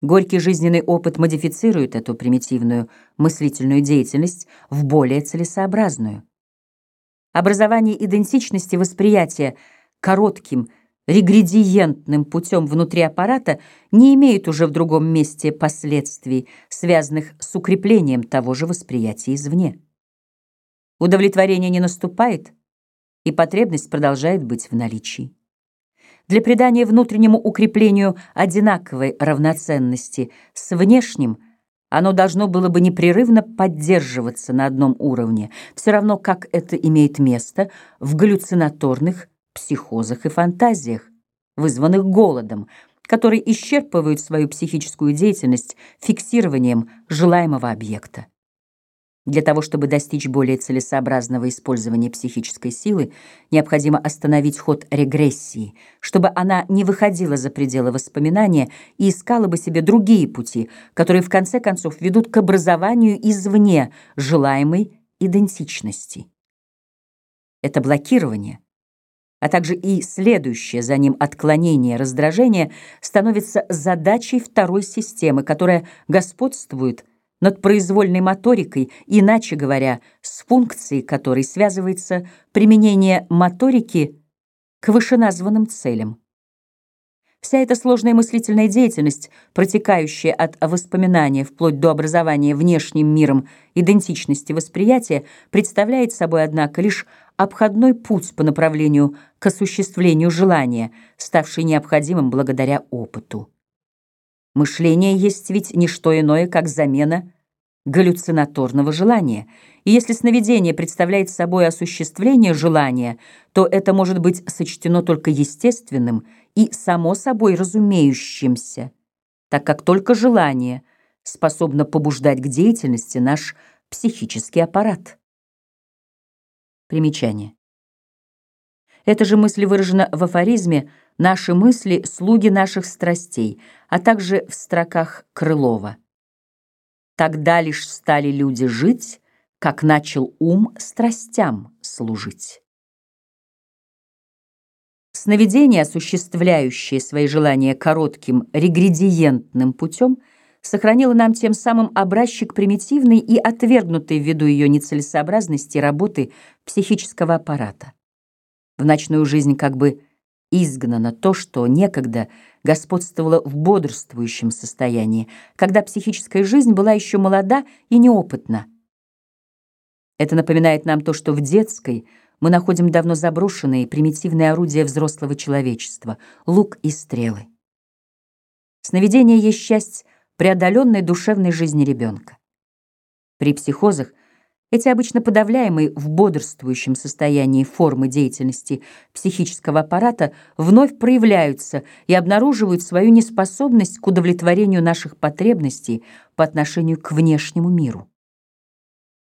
Горький жизненный опыт модифицирует эту примитивную мыслительную деятельность в более целесообразную. Образование идентичности восприятия коротким регредиентным путем внутри аппарата не имеет уже в другом месте последствий, связанных с укреплением того же восприятия извне. Удовлетворение не наступает, и потребность продолжает быть в наличии. Для придания внутреннему укреплению одинаковой равноценности с внешним оно должно было бы непрерывно поддерживаться на одном уровне, все равно как это имеет место в галлюцинаторных психозах и фантазиях, вызванных голодом, которые исчерпывают свою психическую деятельность фиксированием желаемого объекта. Для того, чтобы достичь более целесообразного использования психической силы, необходимо остановить ход регрессии, чтобы она не выходила за пределы воспоминания и искала бы себе другие пути, которые в конце концов ведут к образованию извне желаемой идентичности. Это блокирование, а также и следующее за ним отклонение, раздражение становится задачей второй системы, которая господствует над произвольной моторикой, иначе говоря, с функцией которой связывается применение моторики к вышеназванным целям. Вся эта сложная мыслительная деятельность, протекающая от воспоминания вплоть до образования внешним миром идентичности восприятия, представляет собой, однако, лишь обходной путь по направлению к осуществлению желания, ставший необходимым благодаря опыту. Мышление есть ведь не что иное, как замена галлюцинаторного желания. И если сновидение представляет собой осуществление желания, то это может быть сочтено только естественным и само собой разумеющимся, так как только желание способно побуждать к деятельности наш психический аппарат. Примечание. Эта же мысль выражена в афоризме «Наши мысли — слуги наших страстей», а также в строках Крылова. «Тогда лишь стали люди жить, как начал ум страстям служить». Сновидение, осуществляющее свои желания коротким регредиентным путем, сохранило нам тем самым образчик примитивной и отвергнутой ввиду ее нецелесообразности работы психического аппарата. В ночную жизнь как бы изгнано то, что некогда господствовало в бодрствующем состоянии, когда психическая жизнь была еще молода и неопытна. Это напоминает нам то, что в детской мы находим давно заброшенные примитивные орудия взрослого человечества — лук и стрелы. Сновидение есть часть преодоленной душевной жизни ребенка. При психозах эти обычно подавляемые в бодрствующем состоянии формы деятельности психического аппарата вновь проявляются и обнаруживают свою неспособность к удовлетворению наших потребностей по отношению к внешнему миру.